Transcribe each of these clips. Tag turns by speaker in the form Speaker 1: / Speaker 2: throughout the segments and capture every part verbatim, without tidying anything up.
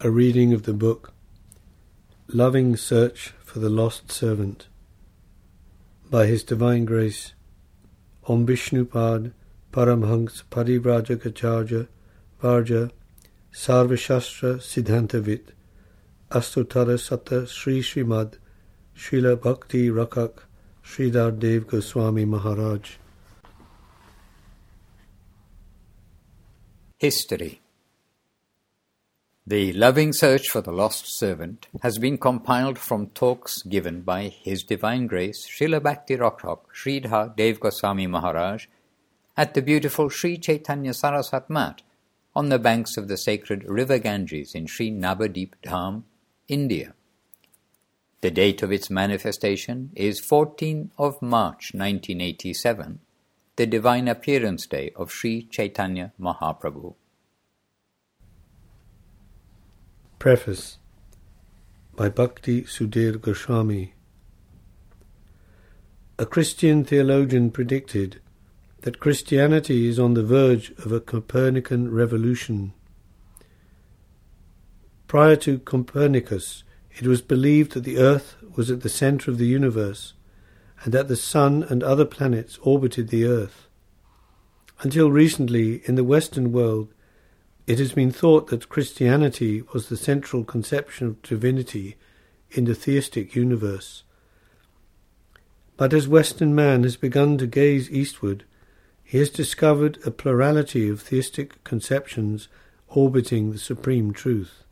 Speaker 1: A reading of the book Loving Search for the Lost Servant by His Divine Grace Om Vishnupad Paramhans Parivrajagacharya Varja Sarvashastra Siddhantavit Astutara Sata Sri Srimad Srila Bhakti Rakak Sridhar Dev Goswami Maharaj.
Speaker 2: History. The Loving Search for the Lost Servant has been compiled from talks given by His Divine Grace Srila Bhakti Rakak Sridhar Dev Goswami Maharaj at the beautiful Sri Chaitanya Saraswat Mat on the banks of the sacred river Ganges in Sri Navadip Dham, India. The date of its manifestation is fourteenth of March nineteen eighty-seven, the divine appearance day of Sri Chaitanya Mahaprabhu.
Speaker 1: Preface by Bhakti Sudhir Goswami. A Christian theologian predicted that Christianity is on the verge of a Copernican revolution. Prior to Copernicus, it was believed that the Earth was at the centre of the universe and that the Sun and other planets orbited the Earth. Until recently, in the Western world, it has been thought that Christianity was the central conception of divinity in the theistic universe. But as Western man has begun to gaze eastward, he has discovered a plurality of theistic conceptions orbiting the supreme truth.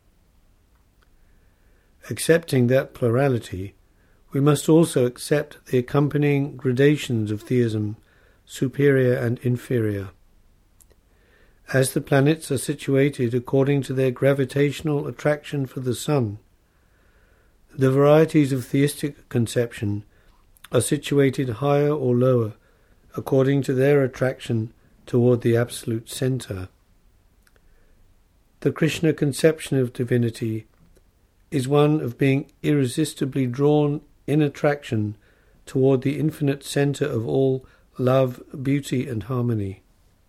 Speaker 1: Accepting that plurality, we must also accept the accompanying gradations of theism, superior and inferior. As the planets are situated according to their gravitational attraction for the Sun, the varieties of theistic conception are situated higher or lower according to their attraction toward the absolute centre. The Krishna conception of divinity is one of being irresistibly drawn in attraction toward the infinite centre of all love, beauty and harmony.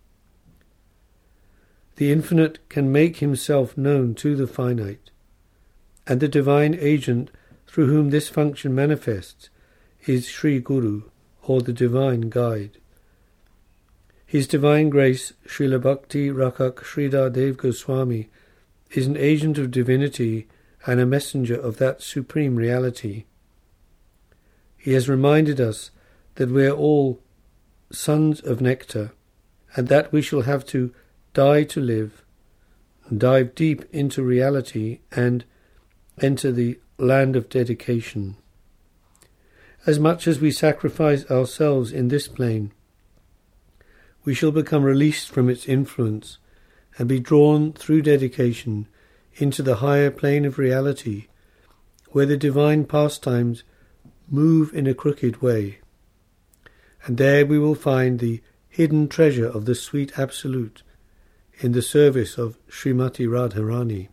Speaker 1: The infinite can make himself known to the finite, and the divine agent through whom this function manifests is Sri Guru, or the divine guide. His Divine Grace, Srila Bhakti Rakak Sridhar Dev Goswami, is an agent of divinity and a messenger of that supreme reality. He has reminded us that we are all sons of nectar, and that we shall have to die to live, dive deep into reality, and enter the land of dedication. As much as we sacrifice ourselves in this plane, we shall become released from its influence and be drawn through dedication into the higher plane of reality, where the divine pastimes move in a crooked way. And there we will find the hidden treasure of the sweet Absolute in the service of Srimati Radharani.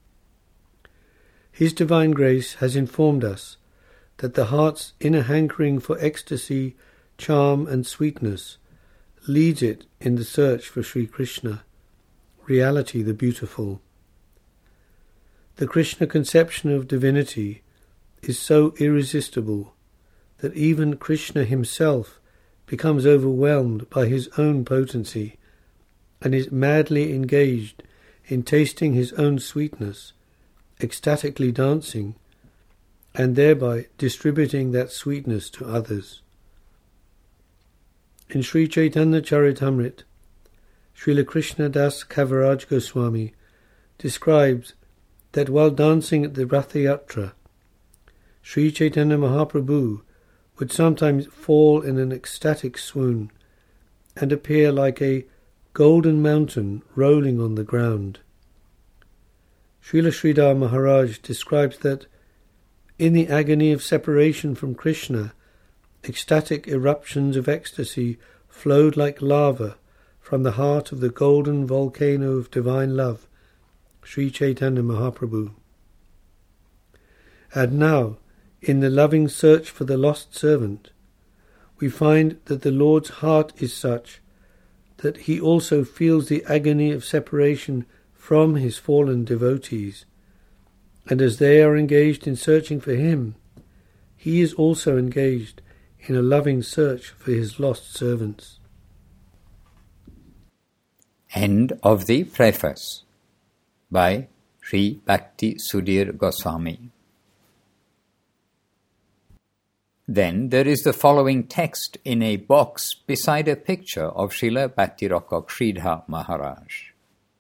Speaker 1: His Divine Grace has informed us that the heart's inner hankering for ecstasy, charm and sweetness leads it in the search for Sri Krishna, reality the beautiful. The Krishna conception of divinity is so irresistible that even Krishna himself becomes overwhelmed by his own potency and is madly engaged in tasting his own sweetness, ecstatically dancing, and thereby distributing that sweetness to others. In Sri Chaitanya Charitamrita, Srila Krishna Das Kaviraj Goswami describes that while dancing at the Ratha Yatra, Sri Chaitanya Mahaprabhu would sometimes fall in an ecstatic swoon and appear like a golden mountain rolling on the ground. Srila Sridhar Maharaj describes that in the agony of separation from Krishna, ecstatic eruptions of ecstasy flowed like lava from the heart of the golden volcano of divine love, Sri Chaitanya Mahaprabhu. And now, in the loving search for the lost servant, we find that the Lord's heart is such that he also feels the agony of separation from his fallen devotees, and as they are engaged in searching for him, he is also engaged in a loving search for his lost servants.
Speaker 2: End of the preface by Sri Bhakti Sudhir Goswami. Then there is the following text in a box beside a picture of Srila Bhakti Rakkhak Sridhar Maharaj.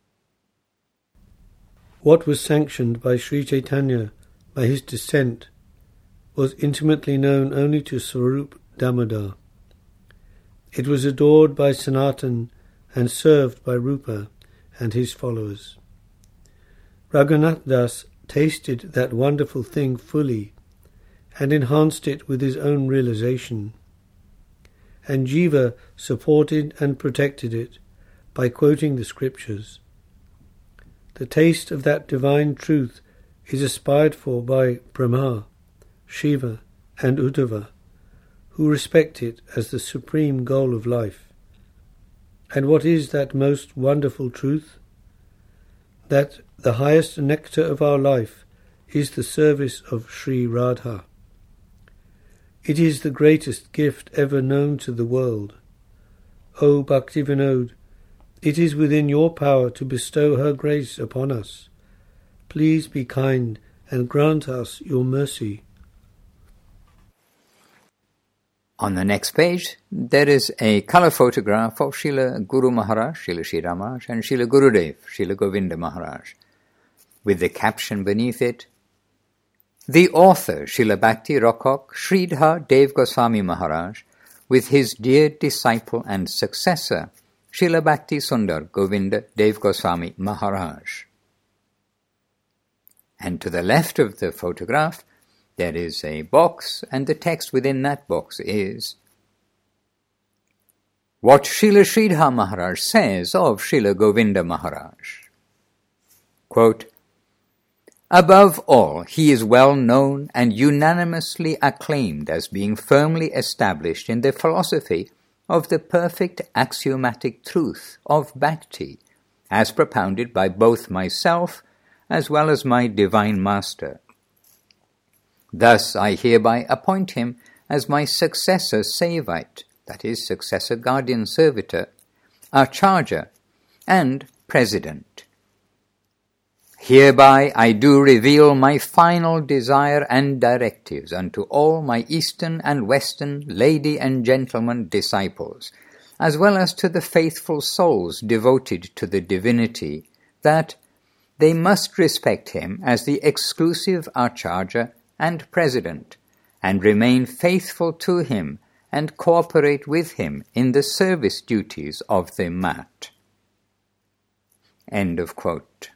Speaker 1: What was sanctioned by Sri Chaitanya by his descent was intimately known only to Swarup Damodar. It was adored by Sanatan and served by Rupa and his followers. Raghunath Das tasted that wonderful thing fully and enhanced it with his own realization, and Jiva supported and protected it by quoting the scriptures. The taste of that divine truth is aspired for by Brahma, Shiva and Uddhava, who respect it as the supreme goal of life. And what is that most wonderful truth? That the highest nectar of our life is the service of Sri Radha. It is the greatest gift ever known to the world. O Bhaktivinoda, it is within your power to bestow her grace upon us. Please be kind and grant us your mercy.
Speaker 2: On the next page, there is a colour photograph of Srila Guru Maharaj, Srila Sri Maharaj, and Srila Gurudev, Srila Govinda Maharaj, with the caption beneath it, "The author, Srila Bhakti Rakkhak Sridhar Dev Goswami Maharaj, with his dear disciple and successor, Srila Bhakti Sundar Govinda Dev Goswami Maharaj." And to the left of the photograph, there is a box, and the text within that box is, what Srila Sridhar Maharaj says of Srila Govinda Maharaj. Quote, "Above all, he is well known and unanimously acclaimed as being firmly established in the philosophy of the perfect axiomatic truth of bhakti, as propounded by both myself as well as my divine master. Thus I hereby appoint him as my successor Sevite, that is, successor guardian servitor, Acharya, and president. Hereby I do reveal my final desire and directives unto all my Eastern and Western lady and gentlemen disciples, as well as to the faithful souls devoted to the divinity, that they must respect him as the exclusive Acharya and president, and remain faithful to him and cooperate with him in the service duties of the mat." End of quote.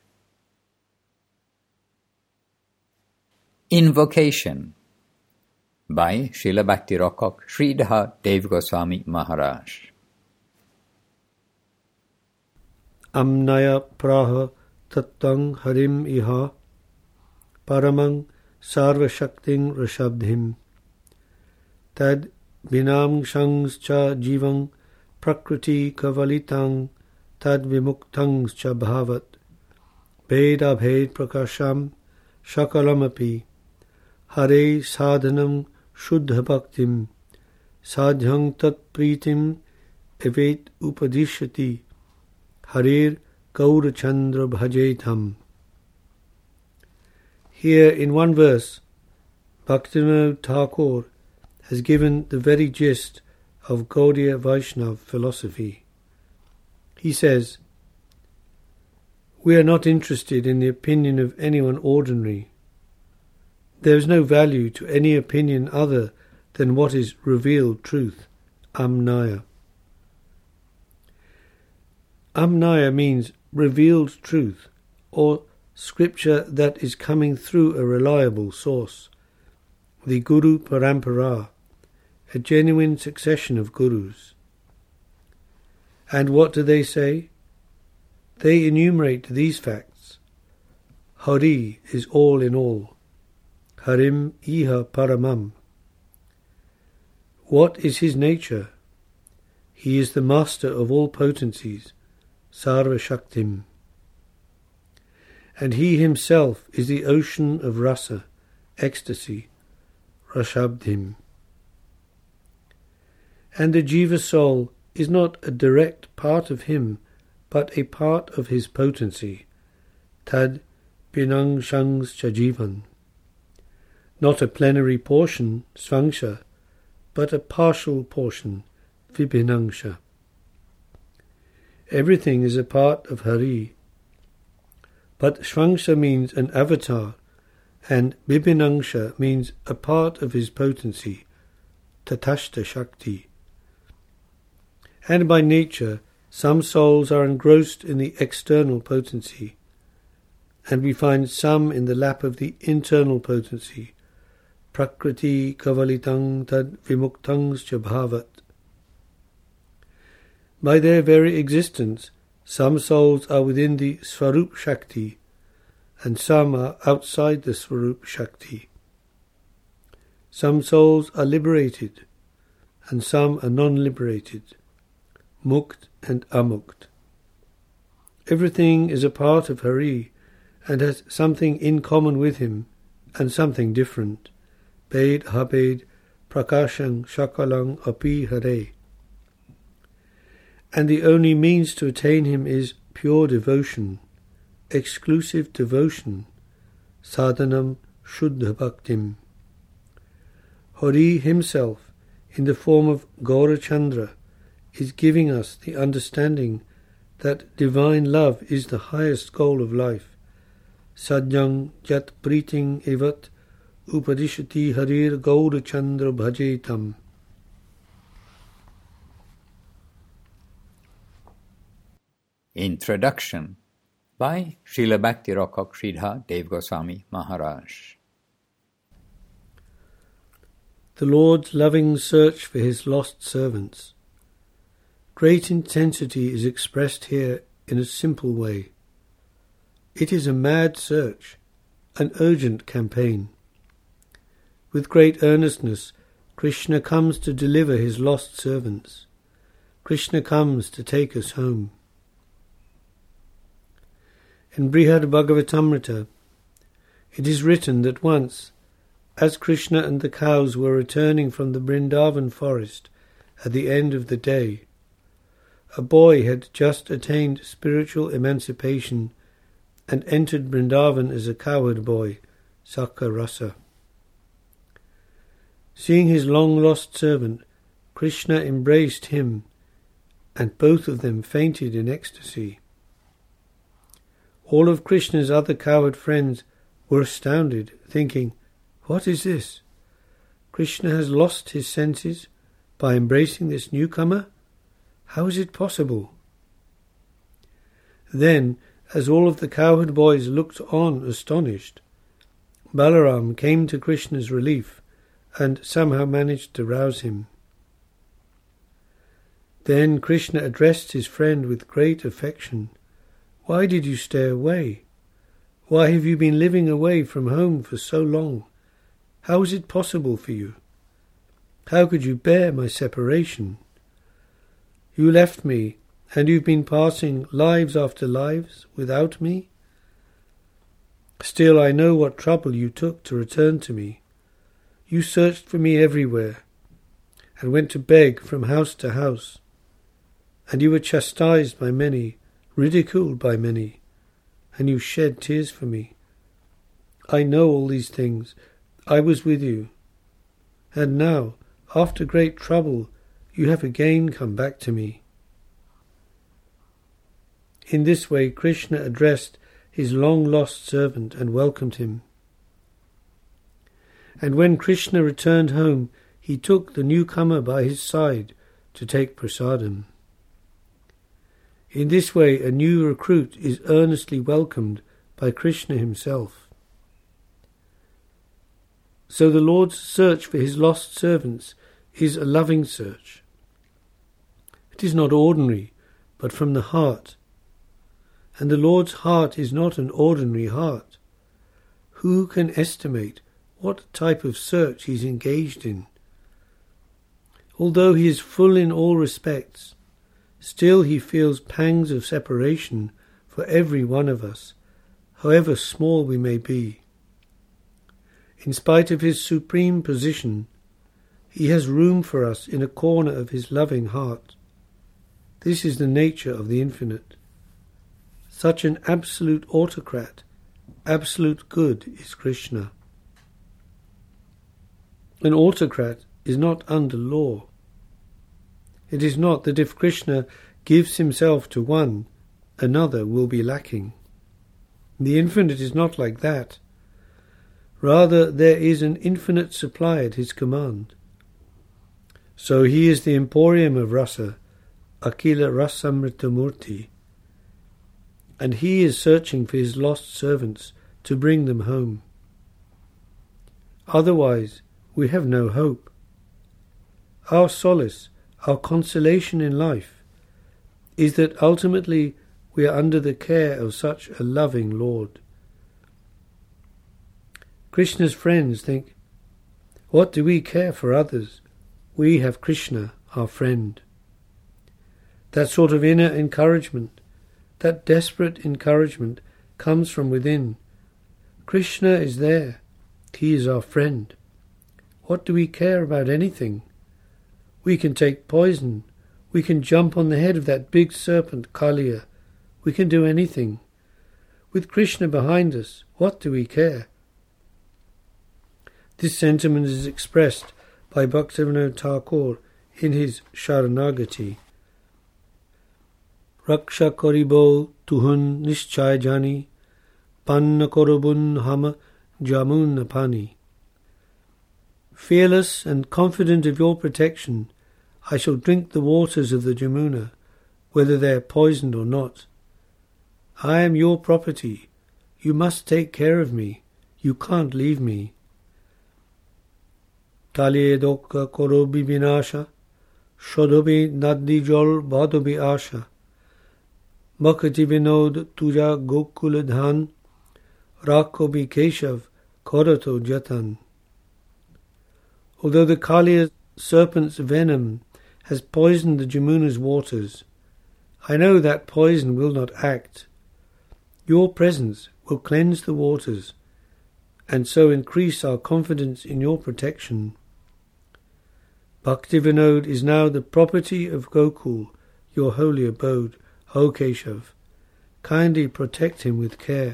Speaker 2: Invocation by Srila Bhakti Rakkhak Sridhar Dev Goswami Maharaj.
Speaker 1: Amnaya praha tattang harim iha paramang sarva shakting rashabdhim tad vinam shangscha jivang prakriti kavalitang tad vimuktang cha bhavat bheda bhed prakasham shakalamapi hare sadhanam shuddha bhaktim sadhyang tat pritim evet upadishyati harir gaur chandra bhajetam. Here in one verse, Bhaktivinoda Thakur has given the very gist of Gaudiya Vaishnava philosophy. He says, "We are not interested in the opinion of anyone ordinary. There is no value to any opinion other than what is revealed truth, Amnaya." Amnaya means revealed truth, or scripture that is coming through a reliable source, the Guru Parampara, a genuine succession of gurus. And what do they say? They enumerate these facts. Hari is all in all. Harim iha paramam. What is his nature? He is the master of all potencies, Sarva Shaktim. and he himself is the ocean of rasa, ecstasy, rashabdhim. And the jiva soul is not a direct part of him, but a part of his potency, tad binang shangs chajivan. Not a plenary portion, svangsha, but a partial portion, vibhinangsha. Everything is a part of Hari, but svangsha means an avatar, and vibhinangsha means a part of his potency, tatashta shakti. And by nature, some souls are engrossed in the external potency, and we find some in the lap of the internal potency, prakriti kavalitang tad vimuktangs bhavat. By their very existence, some souls are within the Svarup Shakti, and some are outside the Svarup Shakti. Some souls are liberated, and some are non-liberated, mukt and amukt. Everything is a part of Hari, and has something in common with him, and something different. Bed habed prakashang shakalang api hare. And the only means to attain him is pure devotion, exclusive devotion, sadhanam shuddha bhaktim. Hari himself, in the form of Gaurachandra, is giving us the understanding that divine love is the highest goal of life. Sadyang jat priting evat upadishati harir Gaurachandra bhajetam.
Speaker 2: Introduction by Srila Bhakti-Rakkhak Sridhar Dev Goswami Maharaj.
Speaker 1: The Lord's loving search for his lost servants. Great intensity is expressed here in a simple way. It is a mad search, an urgent campaign. With great earnestness, Krishna comes to deliver his lost servants. Krishna comes to take us home. In Brihad Bhagavatamrita, it is written that once, as Krishna and the cows were returning from the Vrindavan forest at the end of the day, a boy had just attained spiritual emancipation and entered Vrindavan as a cowherd boy, Sakha Rasa. Seeing his long-lost servant, Krishna embraced him, and both of them fainted in ecstasy. All of Krishna's other cowherd friends were astounded, thinking, "What is this? Krishna has lost his senses by embracing this newcomer? How is it possible?" Then, as all of the cowherd boys looked on astonished, Balaram came to Krishna's relief and somehow managed to rouse him. Then Krishna addressed his friend with great affection. "Why did you stay away? Why have you been living away from home for so long? How is it possible for you? How could you bear my separation? You left me, and you've been passing lives after lives without me? Still, I know what trouble you took to return to me. You searched for me everywhere, and went to beg from house to house, and you were chastised by many, ridiculed by many, and you shed tears for me. I know all these things. I was with you. And now, after great trouble, you have again come back to me." In this way, Krishna addressed his long-lost servant and welcomed him. And when Krishna returned home, he took the newcomer by his side to take prasadam. In this way, a new recruit is earnestly welcomed by Krishna himself. So the Lord's search for his lost servants is a loving search. It is not ordinary, but from the heart. And the Lord's heart is not an ordinary heart. Who can estimate what type of search he is engaged in? Although he is full in all respects, still he feels pangs of separation for every one of us, however small we may be. In spite of his supreme position, he has room for us in a corner of his loving heart. This is the nature of the infinite. Such an absolute autocrat, absolute good is Krishna. An autocrat is not under law. It is not that if Krishna gives himself to one, another will be lacking. The infinite is not like that. Rather, there is an infinite supply at his command. So he is the emporium of rasa, Akila Rasamritamurti, and he is searching for his lost servants to bring them home. Otherwise, we have no hope. Our solace, our consolation in life, is that ultimately we are under the care of such a loving Lord. Krishna's friends think, what do we care for others? We have Krishna, our friend. That sort of inner encouragement, that desperate encouragement, comes from within. Krishna is there. He is our friend. What do we care about anything? We can take poison. We can jump on the head of that big serpent, Kaliya. We can do anything. With Krishna behind us, what do we care? This sentiment is expressed by Bhaktivinoda Thakur in his Sharanagati. Raksha koribo tuhun nischay jani, panna korobun hama jamun napani. Fearless and confident of your protection, I shall drink the waters of the Jamuna, whether they are poisoned or not. I am your property. You must take care of me. You can't leave me. Kaliye dokka korobi vinasha, shodhobi naddi jol bhadobi asha. Bhakti vinod tuja gokula dhan, rakobi keshav korato jatan. Although the Kaliya serpent's venom has poisoned the Jamuna's waters, I know that poison will not act. Your presence will cleanse the waters, and so increase our confidence in your protection. Bhaktivinoda is now the property of Gokul, your holy abode, O Keshav. Kindly protect him with care.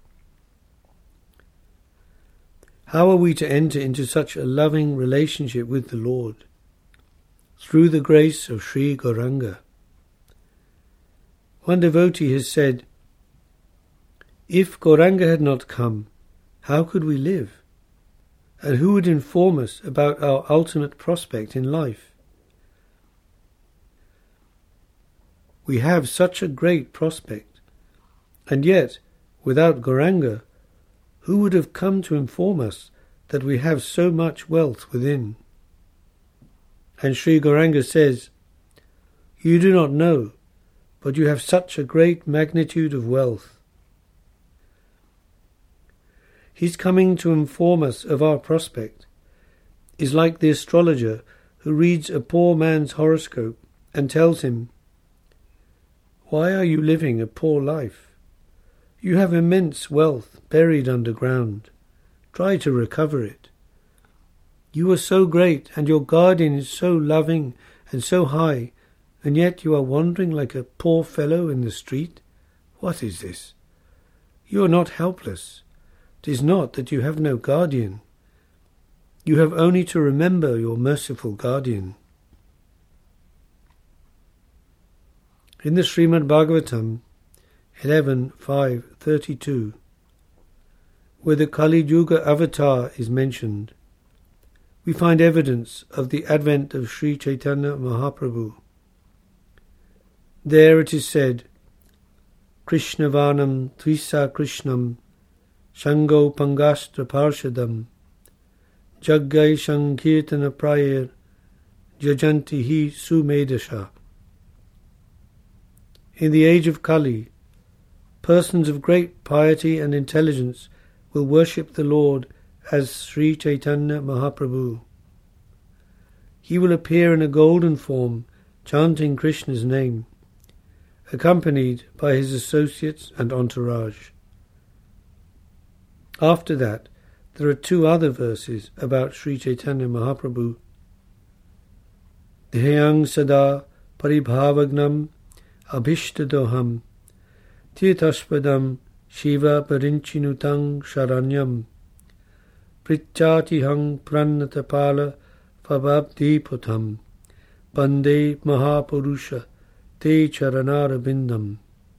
Speaker 1: How are we to enter into such a loving relationship with the Lord? Through the grace of Sri Gauranga. One devotee has said, if Gauranga had not come, how could we live? And who would inform us about our ultimate prospect in life? We have such a great prospect, and yet, without Gauranga, who would have come to inform us that we have so much wealth within? And Sri Gauranga says, you do not know, but you have such a great magnitude of wealth. His coming to inform us of our prospect is like the astrologer who reads a poor man's horoscope and tells him, why are you living a poor life? You have immense wealth buried underground. Try to recover it. You are so great, and your guardian is so loving and so high, and yet you are wandering like a poor fellow in the street. What is this? You are not helpless. It is not that you have no guardian. You have only to remember your merciful guardian. In the Srimad Bhagavatam, eleven five thirty-two, where the Kali Yuga avatar is mentioned, we find evidence of the advent of Sri Chaitanya Mahaprabhu. There it is said, Krishnavanam Tvisa Krishnam Shango Pangastra Parshadam Jaggai Sankirtana Prayer Jajanti Hi Sumedasha. In the age of Kali, persons of great piety and intelligence will worship the Lord as Sri Chaitanya Mahaprabhu. He will appear in a golden form, chanting Krishna's name, accompanied by his associates and entourage. After that, there are two other verses about Sri Chaitanya Mahaprabhu. Dhyayang sada paribhavagnam abhishtadoham tirthaspadam shiva parincinutang sharanyam pritchatihang prannatapala fababdiputam bande mahapurusha te charanarabindam.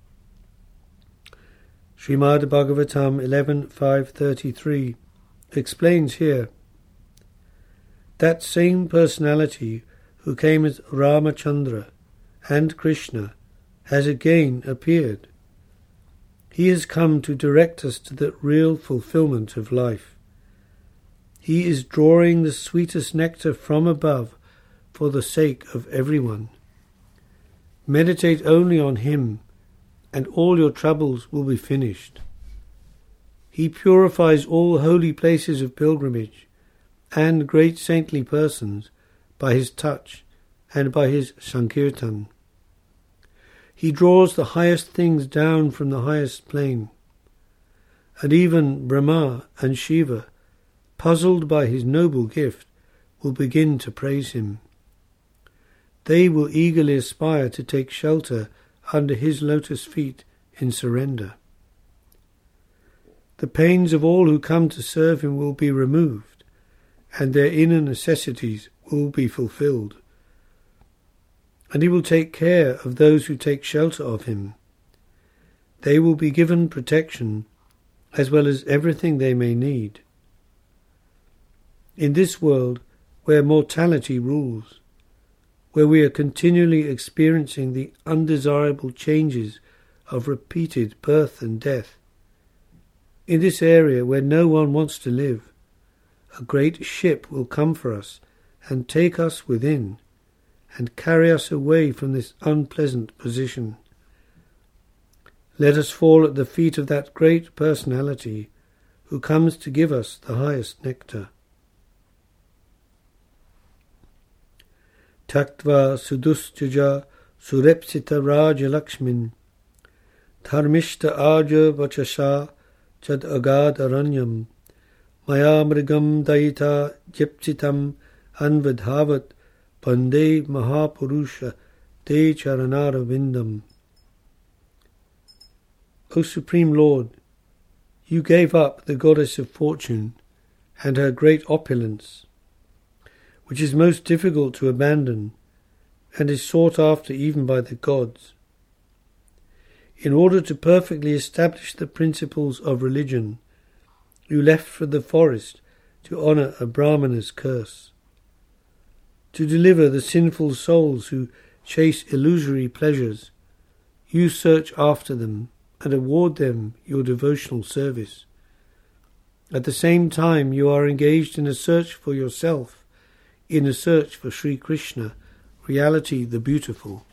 Speaker 1: Srimad Bhagavatam eleven five thirty-three explains here, that same personality who came as Ramachandra and Krishna has again appeared. He has come to direct us to the real fulfillment of life. He is drawing the sweetest nectar from above for the sake of everyone. Meditate only on him, and all your troubles will be finished. He purifies all holy places of pilgrimage and great saintly persons by his touch and by his sankirtan. He draws the highest things down from the highest plane, and even Brahma and Shiva, puzzled by his noble gift, will begin to praise him. They will eagerly aspire to take shelter under his lotus feet in surrender. The pains of all who come to serve him will be removed, and their inner necessities will be fulfilled. And he will take care of those who take shelter of him. They will be given protection as well as everything they may need. In this world where mortality rules, where we are continually experiencing the undesirable changes of repeated birth and death, in this area where no one wants to live, a great ship will come for us and take us within and carry us away from this unpleasant position. Let us fall at the feet of that great personality who comes to give us the highest nectar. Taktva sudustyaja surepsita raja lakshmin dharmishta aja vachasha chad agad aranyam maya mrigam daita jipsitam anvadhavat pande mahapurusha te charanara vindam. O Supreme Lord, you gave up the goddess of fortune and her great opulence, which is most difficult to abandon and is sought after even by the gods. In order to perfectly establish the principles of religion, you left for the forest to honour a Brahmana's curse. To deliver the sinful souls who chase illusory pleasures, you search after them and award them your devotional service. At the same time, you are engaged in a search for yourself, in a search for Sri Krishna, reality the beautiful.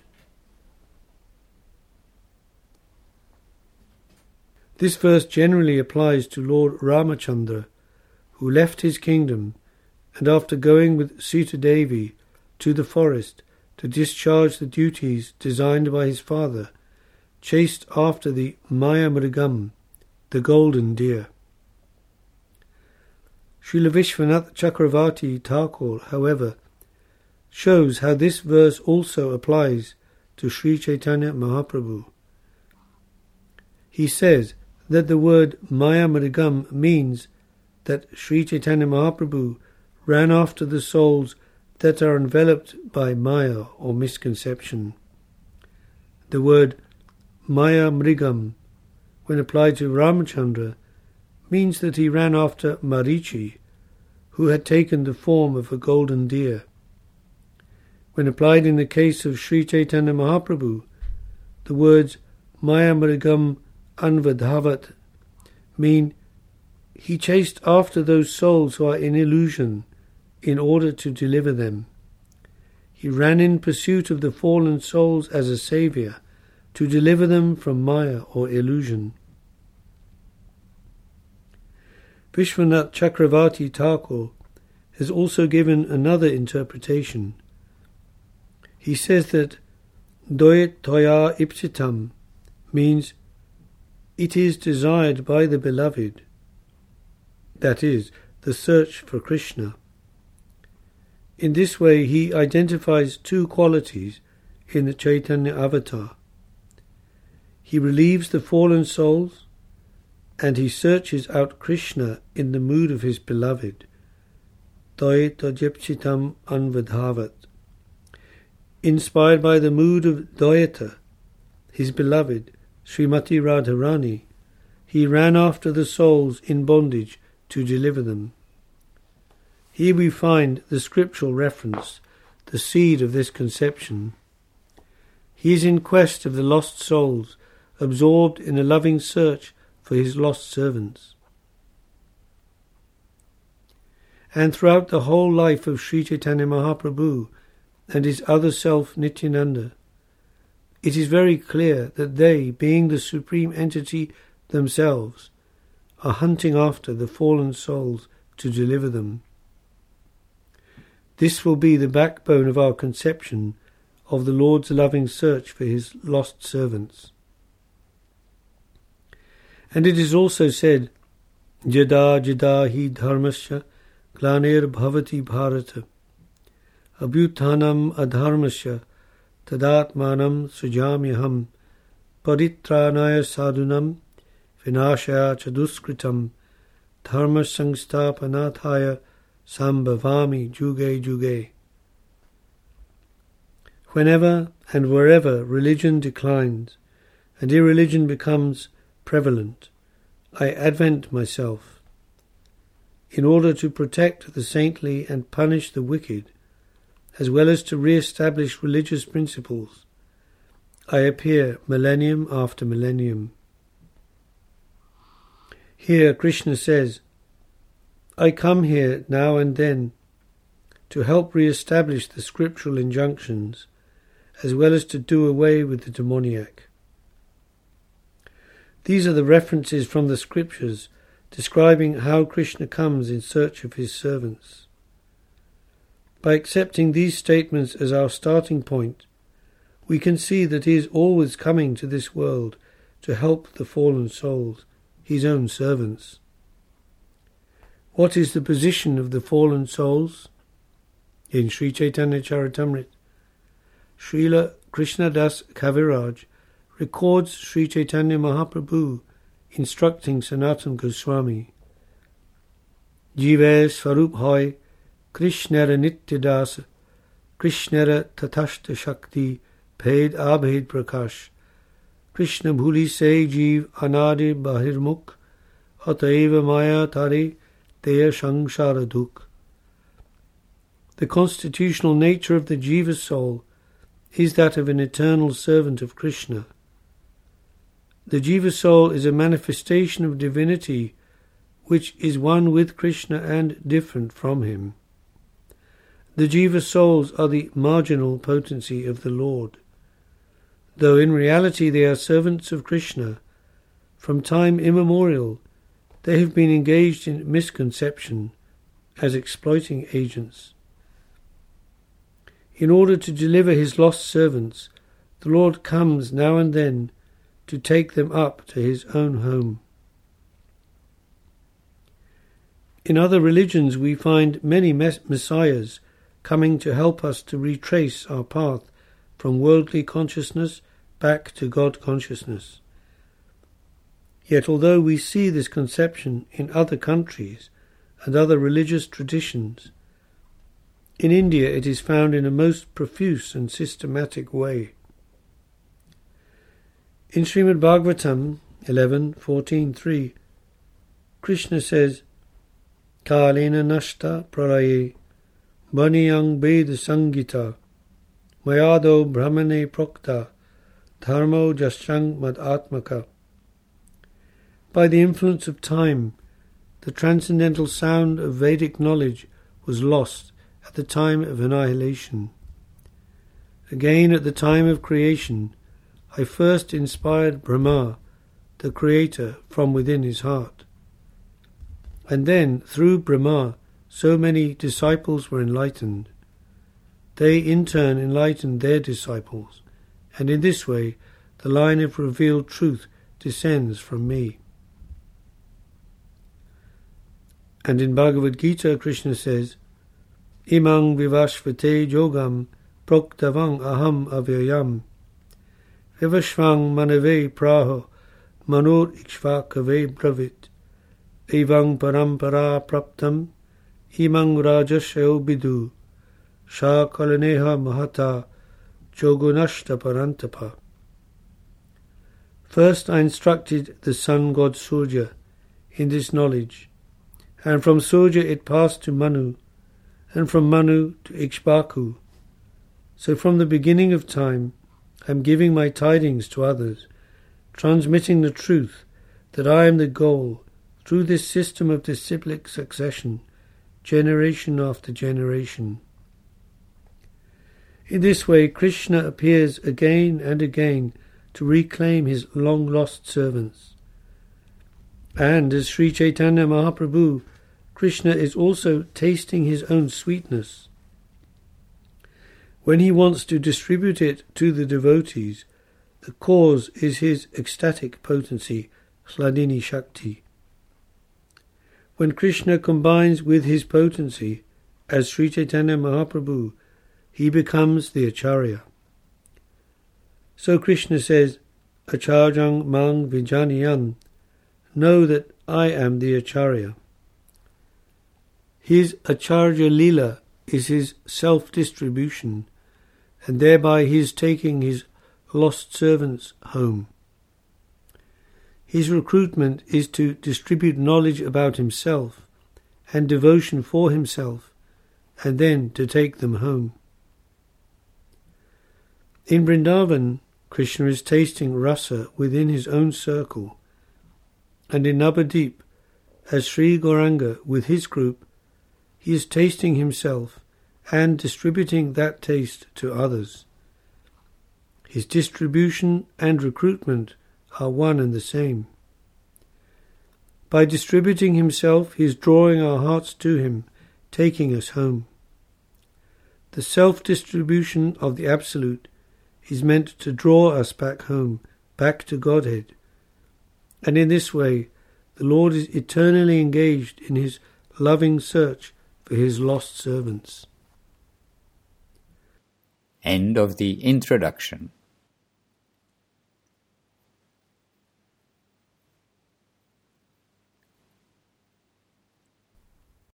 Speaker 1: This verse generally applies to Lord Ramachandra, who left his kingdom and after going with Sita Devi to the forest to discharge the duties designed by his father, chased after the Maya Mrigam, the golden deer. Srila Vishwanath Chakravarti Thakur, however, shows how this verse also applies to Sri Chaitanya Mahaprabhu. He says that the word Maya Mrigam means that Sri Chaitanya Mahaprabhu ran after the souls that are enveloped by Maya or misconception. The word Maya Mrigam, when applied to Ramachandra, means that he ran after Marichi, who had taken the form of a golden deer. When applied in the case of Sri Chaitanya Mahaprabhu, the words Maya Mrigam Anvadhavat mean he chased after those souls who are in illusion in order to deliver them. He ran in pursuit of the fallen souls as a saviour to deliver them from Maya or illusion. Vishwanath Chakravarti Thakur has also given another interpretation. He says that Doyet Toya Ipsitam means it is desired by the beloved. that is, the search for Krishna. In this way he identifies two qualities in the Chaitanya avatar. He relieves the fallen souls, and he searches out Krishna in the mood of his beloved. Dvaita Jepchitam Anvadhavat. Inspired by the mood of Dvaita, his beloved, Srimati Radharani, he ran after the souls in bondage to deliver them. Here we find the scriptural reference, the seed of this conception. He is in quest of the lost souls, absorbed in a loving search for his lost servants. And throughout the whole life of Sri Chaitanya Mahaprabhu and his other self Nityananda, it is very clear that they, being the supreme entity themselves, are hunting after the fallen souls to deliver them. This will be the backbone of our conception of the Lord's loving search for his lost servants. And it is also said, Jada jada hi dharmasya glanir bhavati bharata abhyuthanam adharmasya tadatmanam sujamyaham paritranaya sadhunam vinashaya chaduskritam dharma sangstapanathaya sambhavami juge juge. Whenever and wherever religion declines and irreligion becomes prevalent, I advent myself. In order to protect the saintly and punish the wicked, as well as to re-establish religious principles, I appear millennium after millennium. Here Krishna says, I come here now and then to help re-establish the scriptural injunctions, as well as to do away with the demoniac. These are the references from the scriptures describing how Krishna comes in search of his servants. By accepting these statements as our starting point, we can see that he is always coming to this world to help the fallen souls, his own servants. What is the position of the fallen souls? In Sri Chaitanya Charitamrita, Srila Krishnadas Kaviraj records Sri Chaitanya Mahaprabhu instructing Sanatana Goswami, Jive Swarup hoy Krishnara Nityadasa Krishnara Tatashta Shakti Bhed Abhed Prakash Krishna Bhuli Se Jeev Anadi Bahirmukh Ataiva Maya Tare Teya Shangshara Dukh. The constitutional nature of the Jiva soul is that of an eternal servant of Krishna. The Jiva soul is a manifestation of divinity which is one with Krishna and different from him. The Jiva souls are the marginal potency of the Lord. Though in reality they are servants of Krishna, from time immemorial they have been engaged in misconception as exploiting agents. In order to deliver his lost servants, the Lord comes now and then to take them up to his own home. In other religions we find many mes- messiahs coming to help us to retrace our path from worldly consciousness back to God consciousness. Yet although we see this conception in other countries and other religious traditions, in India it is found in a most profuse and systematic way. In Srimad Bhagavatam eleven fourteen three, Krishna says, Kalena nashta pralaye baniyang veda sangita mayado brahmane prokta dharmo jasyang mad atmaka. By the influence of time, the transcendental sound of Vedic knowledge was lost at the time of annihilation. Again, at the time of creation, I first inspired Brahma, the creator, from within his heart. And then, through Brahma, so many disciples were enlightened. They in turn enlightened their disciples, and in this way the line of revealed truth descends from me. And in Bhagavad Gita, Krishna says, Imang vivashvate yogam proktavang aham avyayam vivashvang manave praho manor ikshvakave bravit evang parampara praptam imang rajasyo bidu shakalaneha mahata jogunashta parantapa. First I instructed the sun god Surya in this knowledge, and from Surya it passed to Manu, and from Manu to Ikshvaku. So from the beginning of time I am giving my tidings to others, transmitting the truth that I am the goal through this system of disciplic succession, generation after generation. In this way Krishna appears again and again to reclaim his long-lost servants. And as Sri Chaitanya Mahaprabhu, Krishna is also tasting his own sweetness. When he wants to distribute it to the devotees, the cause is his ecstatic potency, Hladini Shakti. When Krishna combines with his potency, as Sri Chaitanya Mahaprabhu, he becomes the Acharya. So Krishna says, Acharyang mang vijaniyan, know that I am the Acharya. His Acharya Leela is his self-distribution, and thereby he is taking his lost servants home. His recruitment is to distribute knowledge about himself and devotion for himself, and then to take them home. In Vrindavan, Krishna is tasting rasa within his own circle, and in Navadip, as Sri Gauranga with his group, he is tasting himself and distributing that taste to others. His distribution and recruitment are one and the same. By distributing himself, he is drawing our hearts to him, taking us home. The self-distribution of the Absolute is meant to draw us back home, back to Godhead. And in this way, the Lord is eternally engaged in his loving search for his lost servants.
Speaker 2: End of the introduction.